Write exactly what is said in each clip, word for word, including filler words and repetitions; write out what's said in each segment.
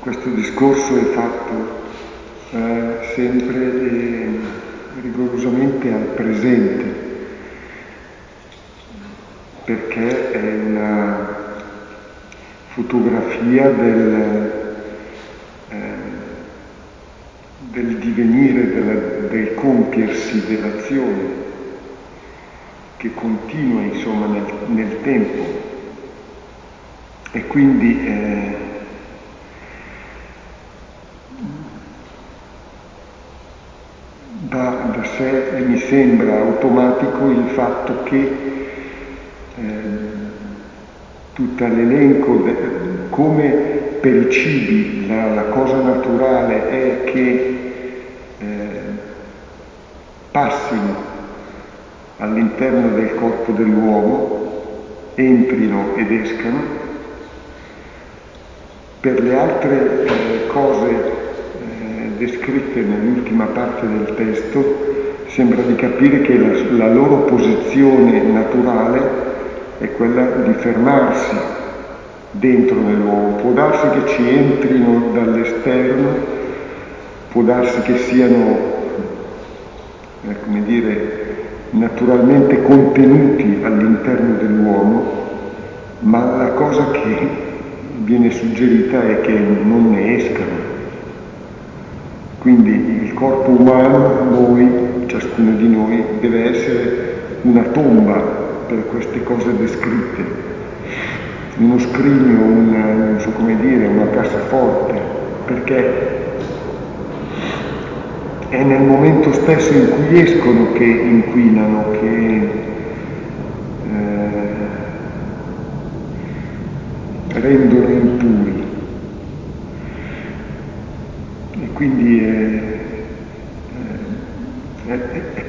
questo discorso è fatto eh, sempre e rigorosamente al presente, perché è una fotografia del, eh, del divenire, della, del compiersi dell'azione, che continua insomma nel, nel tempo, e quindi eh, da, da sé e mi sembra automatico il fatto che eh, tutto l'elenco, de, come per i cibi la, la cosa naturale è che eh, passino all'interno del corpo dell'uomo, entrino ed escano. Per le altre eh, cose eh, descritte nell'ultima parte del testo, sembra di capire che la, la loro posizione naturale è quella di fermarsi dentro nell'uomo. Può darsi che ci entrino dall'esterno, può darsi che siano, eh, come dire, naturalmente contenuti all'interno dell'uomo, ma la cosa che viene suggerita è che non ne escano. Quindi il corpo umano, noi, ciascuno di noi, deve essere una tomba per queste cose descritte, uno scrigno, una, non so come dire, una cassaforte, perché è nel momento stesso in cui escono che inquinano, che eh, rendono impuri. E quindi eh, eh, eh,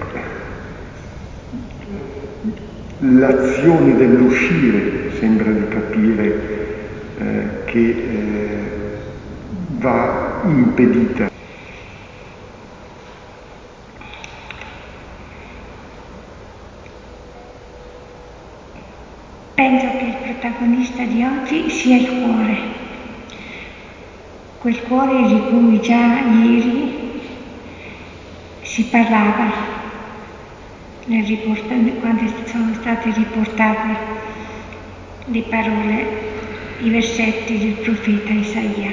l'azione dell'uscire sembra di capire eh, che eh, va impedita. Penso che il protagonista di oggi sia il cuore, quel cuore di cui già ieri si parlava nel riporta- quando sono state riportate le parole, i versetti del profeta Isaia.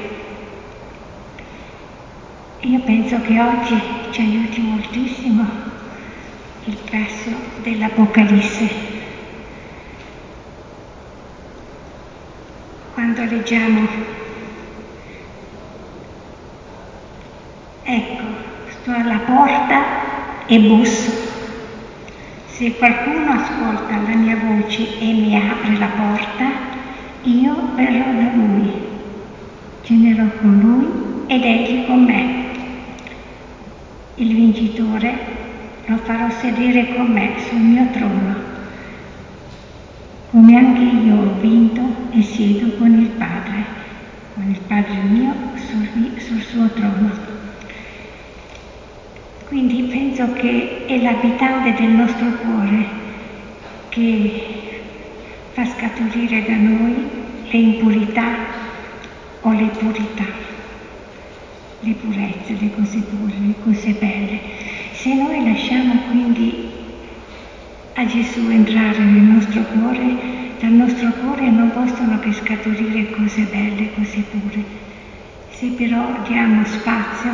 Io penso che oggi ci aiuti moltissimo il passo dell'Apocalisse. Quando leggiamo, ecco, sto alla porta e busso. Se qualcuno ascolta la mia voce e mi apre la porta, io verrò da lui, cenerò con lui ed egli con me. Il vincitore lo farò sedere con me sul mio trono, come anche io ho vinto e siedo con il Padre, con il Padre mio sul, sul suo trono. Quindi penso che è l'abitante del nostro cuore che fa scaturire da noi le impurità o le purità, le purezze, le cose pure, le cose belle. Se noi lasciamo quindi a Gesù entrare nel nostro cuore, dal nostro cuore non possono che scaturire cose belle, cose pure. Se però diamo spazio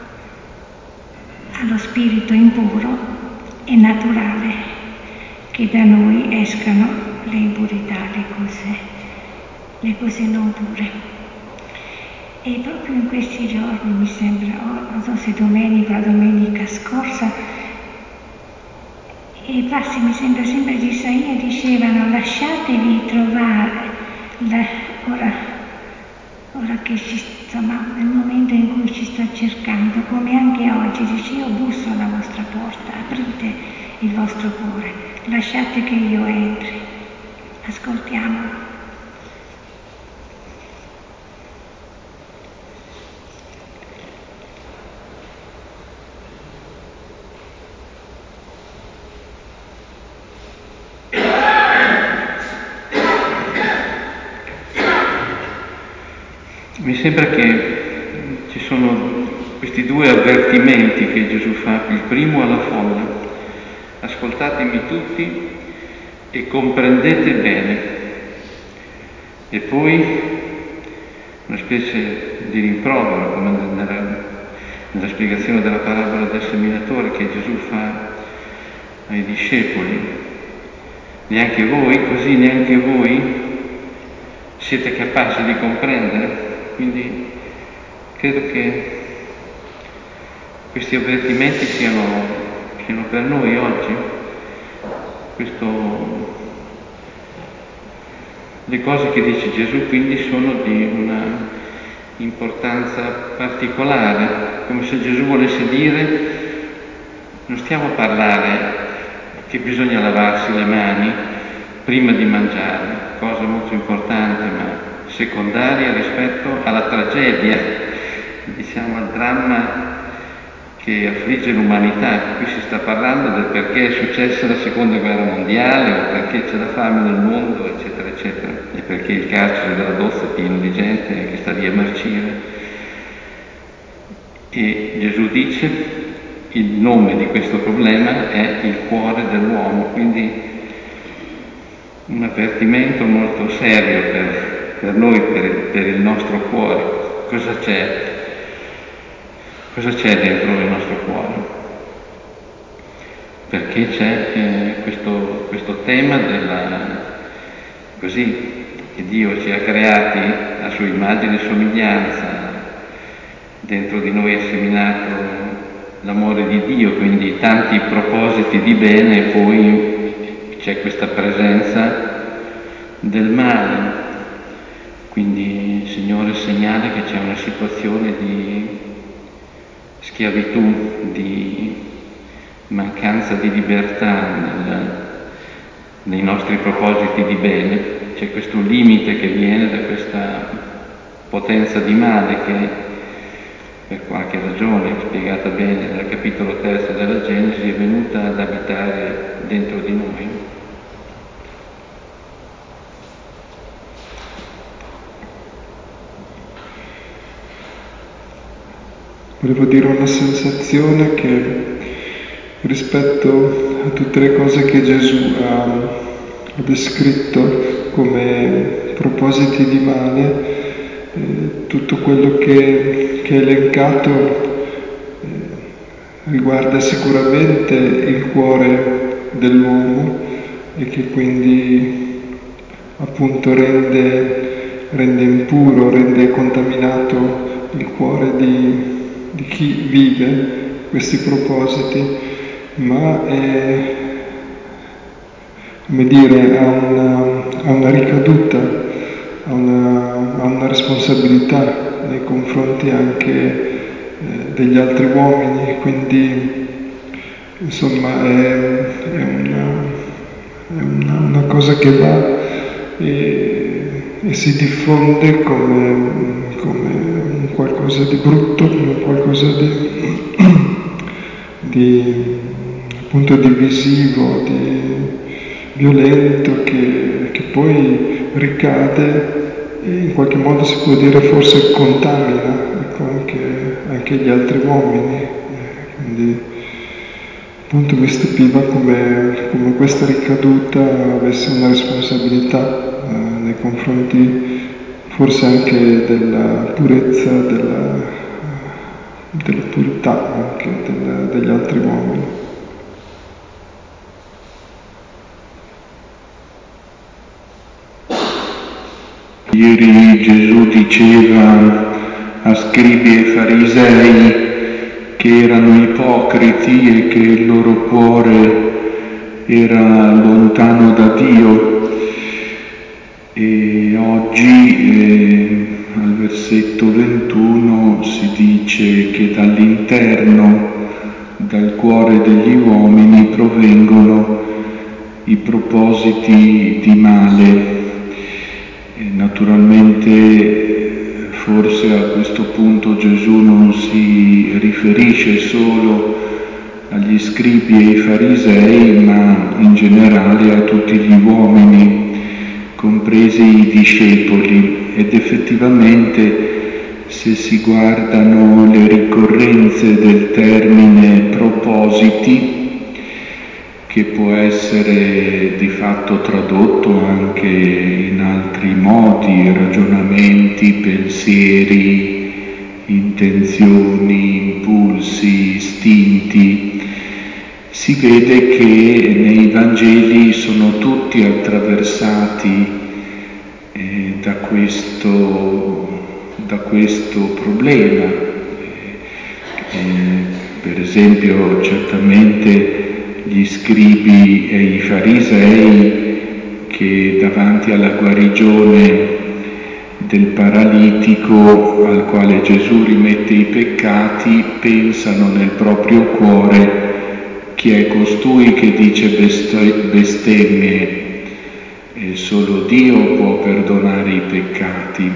allo spirito impuro, è naturale che da noi escano le impurità, le cose, le cose non pure. E proprio in questi giorni, mi sembra, non so se domenica o domenica scorsa, i passi, mi sembra sempre di Isaia, dicevano: lasciatevi trovare, la, ora, ora che ci, insomma, nel momento in cui ci sta cercando, come anche oggi, dice: io busso alla vostra porta, aprite il vostro cuore, lasciate che io entri. Ascoltiamolo. Mi sembra che ci sono questi due avvertimenti che Gesù fa. Il primo alla folla: ascoltatemi tutti e comprendete bene. E poi una specie di rimprovero, come nella, nella spiegazione della parabola del seminatore che Gesù fa ai discepoli: neanche voi, così neanche voi siete capaci di comprendere? Quindi credo che questi avvertimenti siano, siano per noi oggi. Questo, le cose che dice Gesù quindi sono di una importanza particolare, come se Gesù volesse dire: non stiamo a parlare che bisogna lavarsi le mani prima di mangiare, cosa molto importante ma secondaria rispetto alla tragedia, diciamo al dramma che affligge l'umanità. Qui si sta parlando del perché è successa la seconda guerra mondiale, o perché c'è la fame nel mondo, eccetera eccetera, e perché il carcere della Dozza è pieno di gente che sta lì a marcire. E Gesù dice: il nome di questo problema è il cuore dell'uomo, quindi un avvertimento molto serio per per noi, per il, per il nostro cuore. Cosa c'è? Cosa c'è dentro il nostro cuore? Perché c'è eh, questo, questo tema della, così, che Dio ci ha creati a sua immagine e somiglianza, dentro di noi è seminato l'amore di Dio, quindi tanti propositi di bene, e poi c'è questa presenza del male. Quindi il Signore segnala che c'è una situazione di schiavitù, di mancanza di libertà nel, nei nostri propositi di bene. C'è questo limite che viene da questa potenza di male che, per qualche ragione spiegata bene nel capitolo terzo della Genesi, è venuta ad abitare dentro di noi. Volevo dire una sensazione che rispetto a tutte le cose che Gesù ha, ha descritto come propositi di male, eh, tutto quello che, che è elencato eh, riguarda sicuramente il cuore dell'uomo, e che quindi appunto rende, rende impuro, rende contaminato il cuore di di chi vive questi propositi, ma è, come dire, ha una, ha una ricaduta, ha una, ha una responsabilità nei confronti anche eh, degli altri uomini, quindi insomma è, è, una, è una, una cosa che va e, e si diffonde come come un qualcosa di brutto, come qualcosa di, di appunto divisivo, di violento, che, che poi ricade e in qualche modo si può dire forse contamina, ecco, anche, anche gli altri uomini. Eh, quindi appunto mi stupiva come, come questa ricaduta avesse una responsabilità eh, nei confronti forse anche della purezza, della, della purità anche della, degli altri uomini. Ieri Gesù diceva a scribi e farisei che erano ipocriti e che il loro cuore era lontano da Dio. E oggi eh, al versetto ventuno si dice che dall'interno, dal cuore degli uomini, provengono i propositi di male. E naturalmente forse a questo punto Gesù non si riferisce solo agli scribi e ai farisei, ma in generale a tutti gli uomini, compresi i discepoli, ed effettivamente se si guardano le ricorrenze del termine propositi, che può essere di fatto tradotto anche in altri modi, ragionamenti, pensieri, intenzioni, impulsi, istinti, si vede che nei Vangeli sono tutti attraversati eh, da questo, da questo problema. Eh, per esempio, certamente gli scribi e i farisei, che davanti alla guarigione del paralitico al quale Gesù rimette i peccati, pensano nel proprio cuore: chi è costui che dice bestemmie? E solo Dio può perdonare i peccati.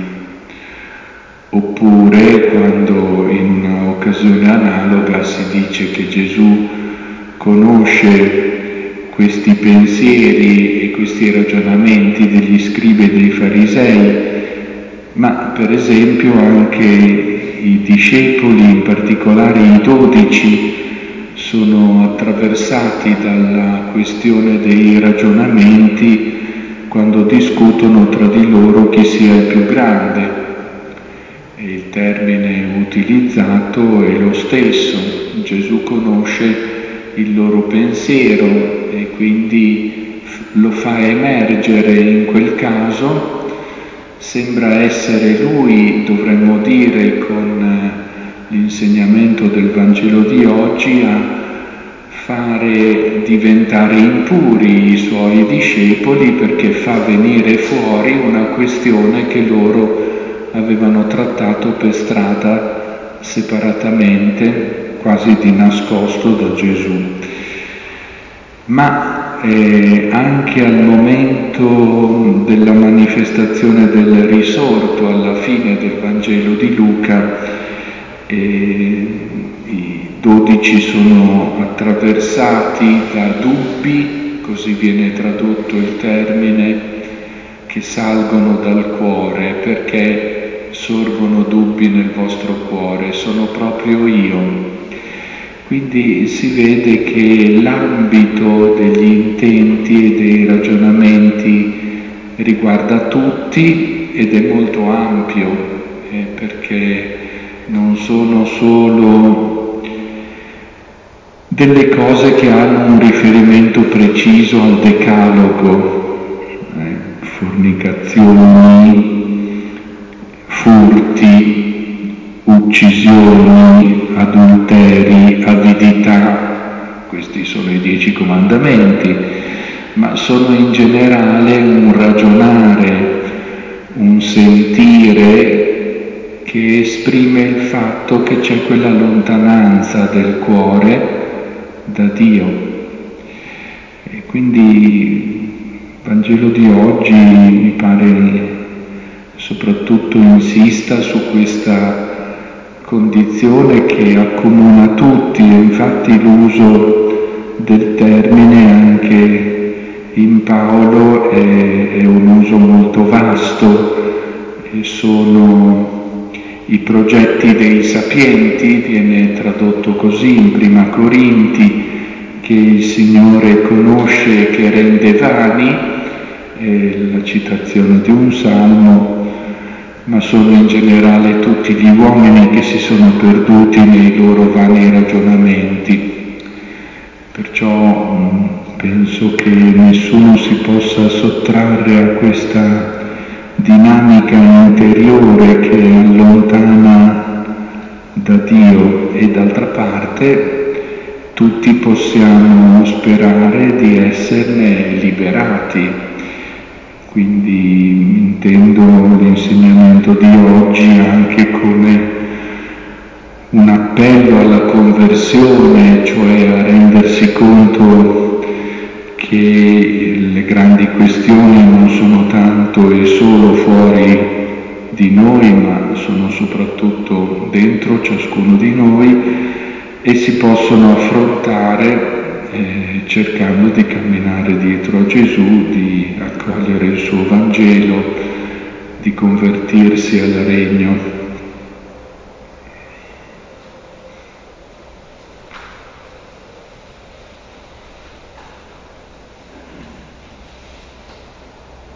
Oppure, quando in un'occasione analoga si dice che Gesù conosce questi pensieri e questi ragionamenti degli scribi e dei farisei, ma per esempio anche i discepoli, in particolare i dodici, sono attraversati dalla questione dei ragionamenti quando discutono tra di loro chi sia il più grande. E il termine utilizzato è lo stesso. Gesù conosce il loro pensiero e quindi lo fa emergere in quel caso. Sembra essere Lui, dovremmo dire, con l'insegnamento del Vangelo di oggi, a fare diventare impuri i Suoi discepoli, perché fa venire fuori una questione che loro avevano trattato per strada separatamente, quasi di nascosto da Gesù. Ma eh, anche al momento della manifestazione del risorto, alla fine del Vangelo di Luca, eh, i dodici sono attraversati da dubbi, così viene tradotto il termine, che salgono dal cuore. Perché sorgono dubbi nel vostro cuore? Sono proprio io. Quindi si vede che l'ambito degli intenti e dei ragionamenti riguarda tutti ed è molto ampio, eh, perché non sono solo delle cose che hanno un riferimento preciso al decalogo, eh, fornicazioni, furti, uccisioni, adulteri, avidità, questi sono i dieci comandamenti, ma sono in generale un ragionare, un sentire che esprime il fatto che c'è quella lontananza del cuore da Dio. E quindi il Vangelo di oggi mi pare soprattutto insista su questa condizione che accomuna tutti, e infatti l'uso del termine anche in Paolo è, è un uso molto vasto, e sono i progetti dei sapienti, viene tradotto così in Prima Corinti, che il Signore conosce e che rende vani, è la citazione di un salmo, ma sono in generale tutti gli uomini che si sono perduti nei loro vani ragionamenti. Perciò mh, penso che nessuno si possa sottrarre a questa dinamica interiore che allontana da Dio, e d'altra parte tutti possiamo sperare di esserne liberati. Quindi intendo l'insegnamento di oggi anche come un appello alla conversione, cioè a rendersi conto che le grandi questioni non sono tanto e solo fuori di noi, ma sono soprattutto dentro ciascuno di noi, e si possono affrontare eh, cercando di camminare dietro a Gesù, di accogliere il suo Vangelo, di convertirsi al regno.